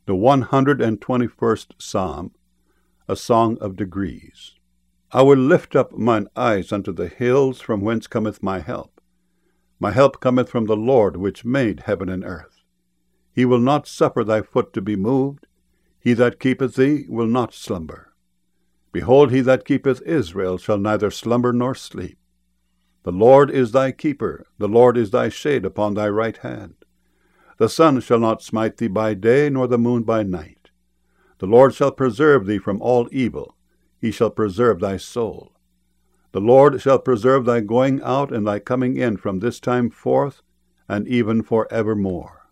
The 121st Psalm, a song of degrees. I will lift up mine eyes unto the hills, from whence cometh my help. My help cometh from the Lord, which made heaven and earth. He will not suffer thy foot to be moved. He that keepeth thee will not slumber. Behold, he that keepeth Israel shall neither slumber nor sleep. The Lord is thy keeper, the Lord is thy shade upon thy right hand. The sun shall not smite thee by day, nor the moon by night. The Lord shall preserve thee from all evil. He shall preserve thy soul. The Lord shall preserve thy going out and thy coming in from this time forth, and even for evermore.